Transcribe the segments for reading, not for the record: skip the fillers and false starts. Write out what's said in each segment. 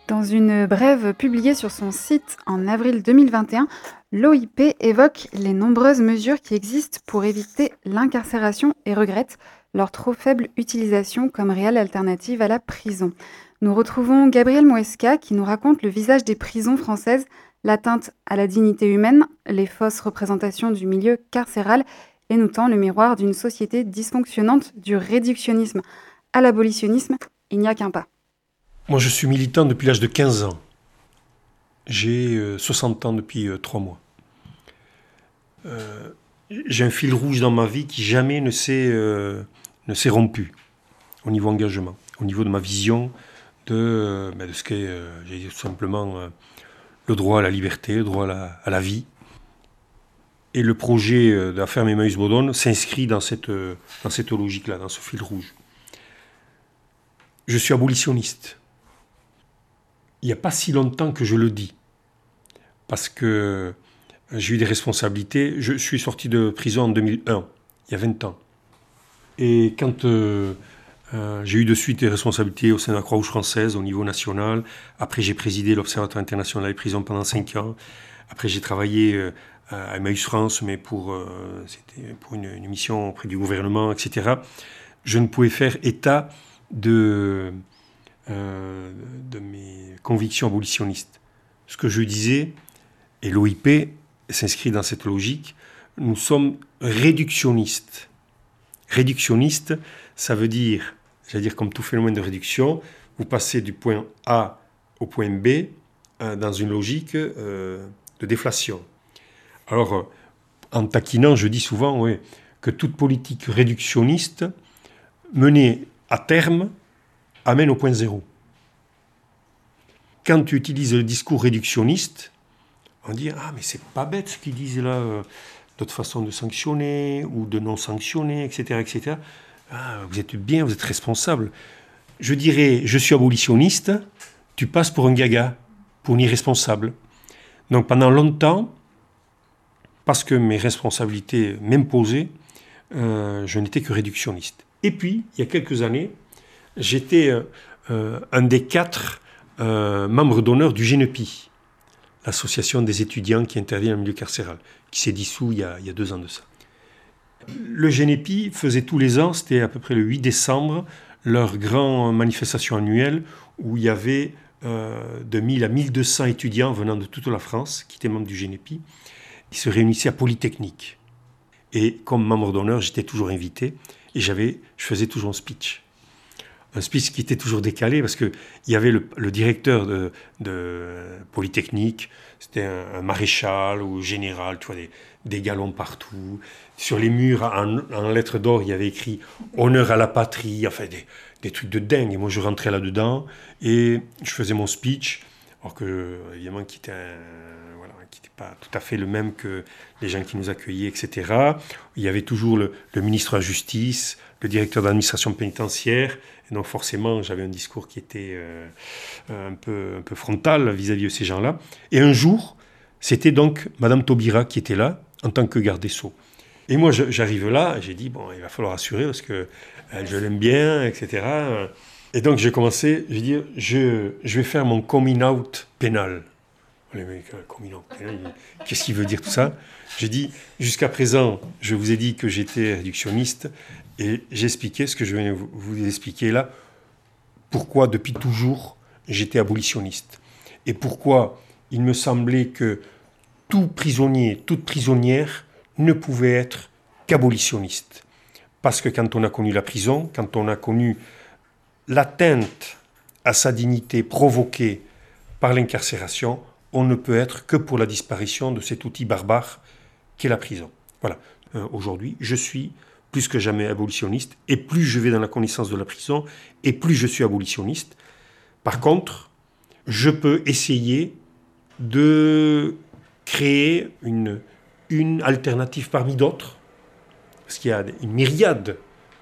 Dans une brève publiée sur son site en avril 2021, l'OIP évoque les nombreuses mesures qui existent pour éviter l'incarcération et regrette leur trop faible utilisation comme réelle alternative à la prison. Nous retrouvons Gabriel Moesca qui nous raconte le visage des prisons françaises, l'atteinte à la dignité humaine, les fausses représentations du milieu carcéral et nous tend le miroir d'une société dysfonctionnante du réductionnisme à l'abolitionnisme. Il n'y a qu'un pas. Moi, je suis militant depuis l'âge de 15 ans. J'ai 60 ans depuis 3 mois. J'ai un fil rouge dans ma vie qui jamais ne s'est rompu au niveau engagement, au niveau de ma vision de ce qu'est, j'ai dit tout simplement, le droit à la liberté, le droit à la vie. Et le projet de la ferme Emmaüs-Bodonne s'inscrit dans cette logique-là, dans ce fil rouge. Je suis abolitionniste. Il n'y a pas si longtemps que je le dis, parce que j'ai eu des responsabilités. Je suis sorti de prison en 2001, il y a 20 ans. Et quand j'ai eu de suite des responsabilités au sein de la Croix-Rouge française, au niveau national, après j'ai présidé l'Observatoire international des prisons pendant 5 ans, après j'ai travaillé à Emmaüs France, mais c'était pour une mission auprès du gouvernement, etc. Je ne pouvais faire état de mes convictions abolitionnistes. Ce que je disais, et l'OIP s'inscrit dans cette logique, nous sommes réductionnistes. Réductionniste, ça veut dire, j'allais dire comme tout phénomène de réduction, vous passez du point A au point B dans une logique de déflation. Alors, en taquinant, je dis souvent que toute politique réductionniste menée à terme amène au point zéro. Quand tu utilises le discours réductionniste, on dit « Ah, mais c'est pas bête ce qu'ils disent là, d'autres façons de sanctionner ou de non sanctionner, etc. etc. Ah, vous êtes bien, vous êtes responsable. » Je dirais « Je suis abolitionniste », tu passes pour un gaga, pour un irresponsable. Donc pendant longtemps, parce que mes responsabilités m'imposaient, je n'étais que réductionniste. Et puis, il y a quelques années, j'étais un des 4 membres d'honneur du GENEPI, l'association des étudiants qui interviennent dans le milieu carcéral, qui s'est dissous il y a 2 ans de ça. Le GENEPI faisait tous les ans, c'était à peu près le 8 décembre, leur grande manifestation annuelle où il y avait de 1000 à 1200 étudiants venant de toute la France, qui étaient membres du GENEPI. Ils se réunissaient à Polytechnique. Et comme membre d'honneur, j'étais toujours invité et je faisais toujours un speech. Un speech qui était toujours décalé parce qu'il y avait le directeur de Polytechnique, c'était un maréchal ou général, tu vois, des galons partout. Sur les murs, en lettres d'or, il y avait écrit « Honneur à la patrie », enfin des trucs de dingue. Et moi, je rentrais là-dedans et je faisais mon speech, alors que, évidemment, qui n'était pas tout à fait le même que les gens qui nous accueillaient, etc. Il y avait toujours le ministre de la Justice, le directeur de l'administration pénitentiaire. Et donc forcément, j'avais un discours qui était un peu frontal vis-à-vis de ces gens-là. Et un jour, c'était donc Madame Taubira qui était là, en tant que garde des Sceaux. Et moi, j'arrive là, et j'ai dit, bon, il va falloir assurer, parce que je l'aime bien, etc. Et donc j'ai commencé, j'ai dit, je vais faire mon coming out pénal. Les mecs, coming out pénal, qu'est-ce qu'il veut dire tout ça? J'ai dit, jusqu'à présent, je vous ai dit que j'étais réductionniste, et j'expliquais ce que je viens de vous expliquer là, pourquoi depuis toujours j'étais abolitionniste. Et pourquoi il me semblait que tout prisonnier, toute prisonnière ne pouvait être qu'abolitionniste. Parce que quand on a connu la prison, quand on a connu l'atteinte à sa dignité provoquée par l'incarcération, on ne peut être que pour la disparition de cet outil barbare qu'est la prison. Voilà. Aujourd'hui, je suis plus que jamais abolitionniste, et plus je vais dans la connaissance de la prison, et plus je suis abolitionniste. Par contre, je peux essayer de créer une alternative parmi d'autres, parce qu'il y a une myriade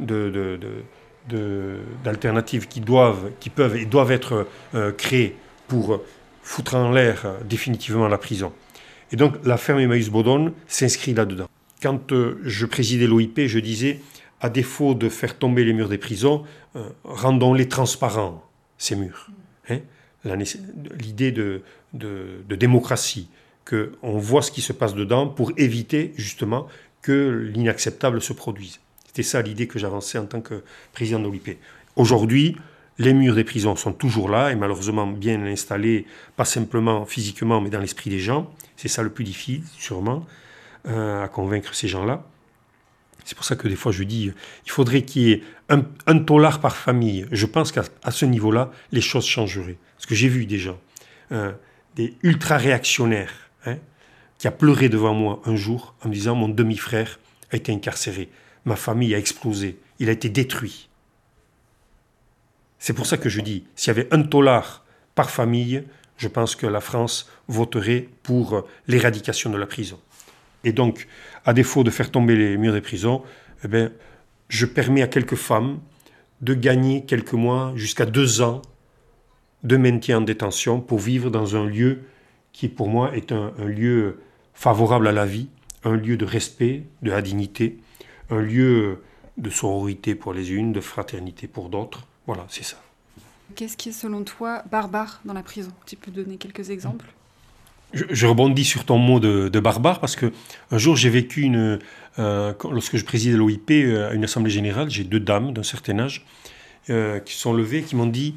d'alternatives qui peuvent et doivent être créées pour foutre en l'air définitivement la prison. Et donc la ferme Emmaüs-Bodonne s'inscrit là-dedans. Quand je présidais l'OIP, je disais, à défaut de faire tomber les murs des prisons, rendons-les transparents, ces murs. Hein? l'idée de démocratie, qu'on voit ce qui se passe dedans pour éviter justement que l'inacceptable se produise. C'était ça l'idée que j'avançais en tant que président de l'OIP. Aujourd'hui, les murs des prisons sont toujours là et malheureusement bien installés, pas simplement physiquement mais dans l'esprit des gens. C'est ça le plus difficile sûrement, à convaincre ces gens-là. C'est pour ça que des fois je dis, il faudrait qu'il y ait un tolard par famille. Je pense qu'à ce niveau-là, les choses changeraient. Parce que j'ai vu des gens, des ultra-réactionnaires, qui a pleuré devant moi un jour en me disant « Mon demi-frère a été incarcéré, ma famille a explosé, il a été détruit ». C'est pour ça que je dis, s'il y avait un tolard par famille, je pense que la France voterait pour l'éradication de la prison. Et donc, à défaut de faire tomber les murs des prisons, eh bien, je permets à quelques femmes de gagner quelques mois, jusqu'à 2 ans, de maintien en détention pour vivre dans un lieu qui, pour moi, est un lieu favorable à la vie, un lieu de respect, de la dignité, un lieu de sororité pour les unes, de fraternité pour d'autres. Voilà, c'est ça. Qu'est-ce qui est, selon toi, barbare dans la prison? Tu peux donner quelques exemples? Je rebondis sur ton mot de barbare parce qu'un jour j'ai vécu, lorsque je présidais l'OIP à une assemblée générale, j'ai 2 dames d'un certain âge qui sont levées, qui m'ont dit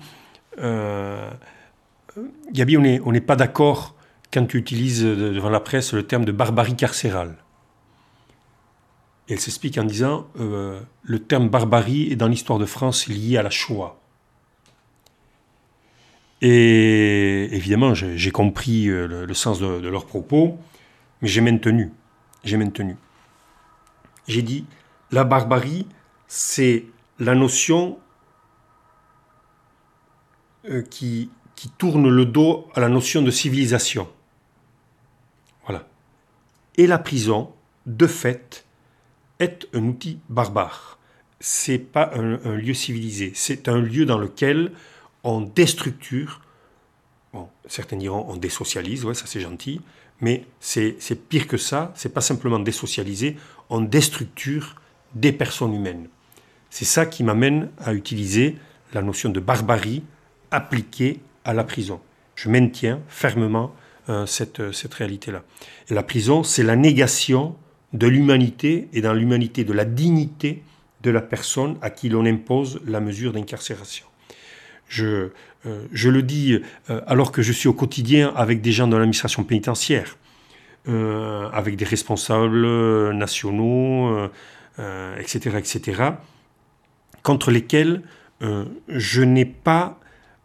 Gabi, on n'est pas d'accord quand tu utilises devant la presse le terme de barbarie carcérale. Et elle s'explique en disant le terme barbarie est dans l'histoire de France lié à la Shoah. Et évidemment, j'ai compris le sens de leurs propos, mais j'ai maintenu. J'ai dit, la barbarie, c'est la notion qui tourne le dos à la notion de civilisation. Voilà. Et la prison, de fait, est un outil barbare. C'est pas un lieu civilisé. C'est un lieu dans lequel on déstructure, bon, certains diront on désocialise, ouais, ça c'est gentil, mais c'est pire que ça, c'est pas simplement désocialiser, on déstructure des personnes humaines. C'est ça qui m'amène à utiliser la notion de barbarie appliquée à la prison. Je maintiens fermement cette réalité-là. Et la prison, c'est la négation de l'humanité et dans l'humanité de la dignité de la personne à qui l'on impose la mesure d'incarcération. Je le dis alors que je suis au quotidien avec des gens de l'administration pénitentiaire, avec des responsables nationaux, etc., contre lesquels je n'ai pas,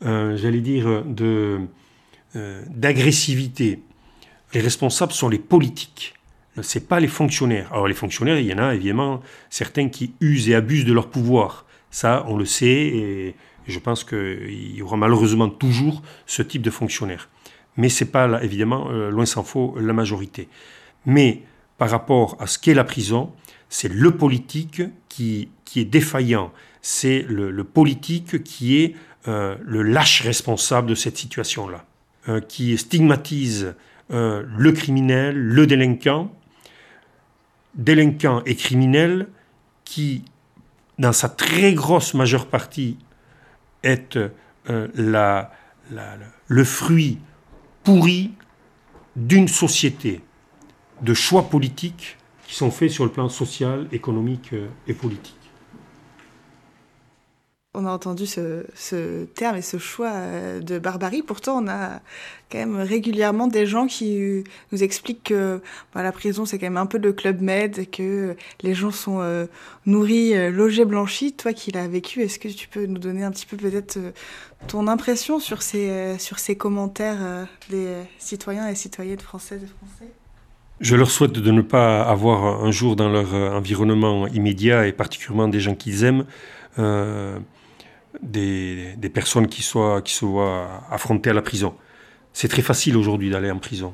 d'agressivité. Les responsables sont les politiques, ce n'est pas les fonctionnaires. Alors les fonctionnaires, il y en a évidemment certains qui usent et abusent de leur pouvoir. Ça, on le sait, et je pense qu'il y aura malheureusement toujours ce type de fonctionnaires. Mais ce n'est pas, évidemment, loin s'en faut, la majorité. Mais par rapport à ce qu'est la prison, c'est le politique qui est défaillant. C'est le politique qui est le lâche responsable de cette situation-là, qui stigmatise le criminel, le délinquant et criminel qui, dans sa très grosse majeure partie, est le fruit pourri d'une société, de choix politiques qui sont faits sur le plan social, économique et politique. On a entendu ce terme et ce choix de barbarie. Pourtant, on a quand même régulièrement des gens qui nous expliquent que la prison, c'est quand même un peu le Club Med, et que les gens sont nourris, logés, blanchis. Toi qui l'as vécu, est-ce que tu peux nous donner un petit peu peut-être ton impression sur ces commentaires des citoyens et citoyennes françaises et français ? Je leur souhaite de ne pas avoir un jour dans leur environnement immédiat, et particulièrement des gens qu'ils aiment, des personnes qui soient affrontées à la prison. C'est très facile aujourd'hui d'aller en prison.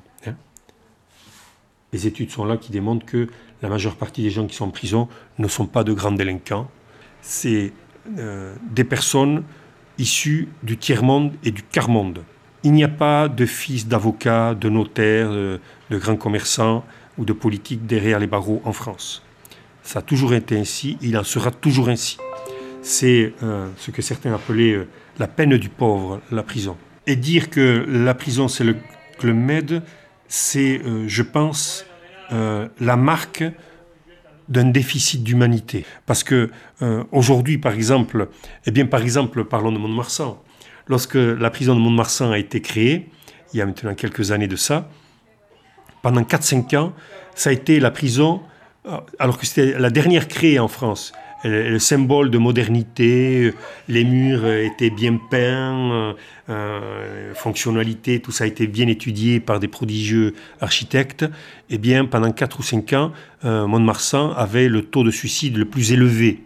Les études sont là qui démontrent que la majeure partie des gens qui sont en prison ne sont pas de grands délinquants. C'est des personnes issues du tiers-monde et du quart-monde. Il n'y a pas de fils d'avocats, de notaires, de grands commerçants ou de politiques derrière les barreaux en France. Ça a toujours été ainsi, il en sera toujours ainsi. C'est ce que certains appelaient la peine du pauvre, la prison. Et dire que la prison, c'est le Club Med, c'est, je pense, la marque d'un déficit d'humanité. Parce que aujourd'hui, par exemple, parlons de Mont-de-Marsan. Lorsque la prison de Mont-de-Marsan a été créée, il y a maintenant quelques années de ça, pendant 4-5 ans, ça a été la prison, alors que c'était la dernière créée en France. Le symbole de modernité, les murs étaient bien peints, fonctionnalité, tout ça a été bien étudié par des prodigieux architectes. Eh bien, pendant 4 ou 5 ans, Mont-de-Marsan avait le taux de suicide le plus élevé.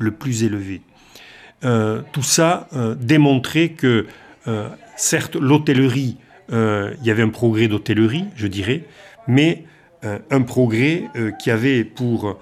Tout ça démontrait que, certes, l'hôtellerie, il y avait un progrès d'hôtellerie, je dirais, mais un progrès qui avait pour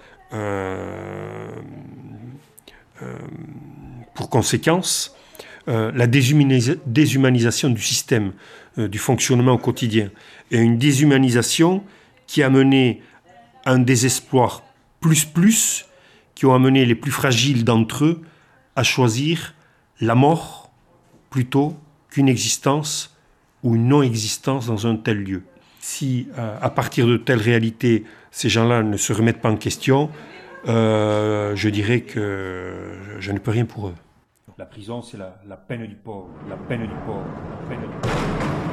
conséquence la déshumanisation du système, du fonctionnement au quotidien. Et une déshumanisation qui a mené un désespoir plus, qui ont amené les plus fragiles d'entre eux à choisir la mort plutôt qu'une existence ou une non-existence dans un tel lieu. Si, à partir de telles réalités, ces gens-là ne se remettent pas en question, je dirais que je ne peux rien pour eux. La prison, c'est la peine du pauvre, la peine du pauvre, la peine du pauvre.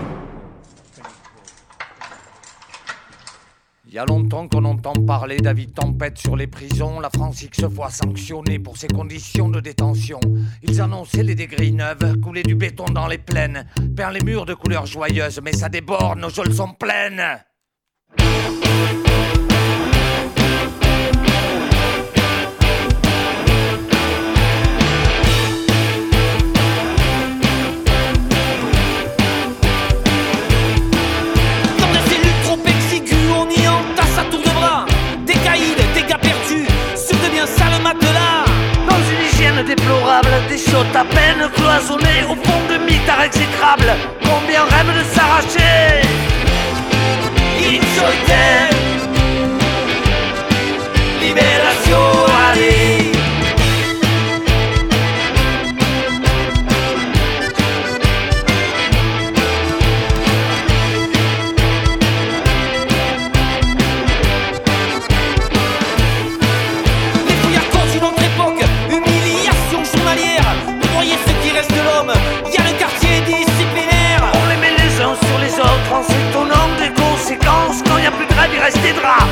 Il y a longtemps qu'on entend parler d'avis de tempête sur les prisons. La France X fois sanctionnée pour ses conditions de détention. Ils annonçaient les dégrilles neuves, couler du béton dans les plaines, peindre les murs de couleurs joyeuses, mais ça déborde, nos geôles sont pleines. Déplorable, des chiottes à peine cloisonnées au fond de mitards exécrables. Combien rêvent de s'arracher? Insolite, libération, allez. En s'étonnant des conséquences, quand il n'y a plus de rêve, il reste des draps.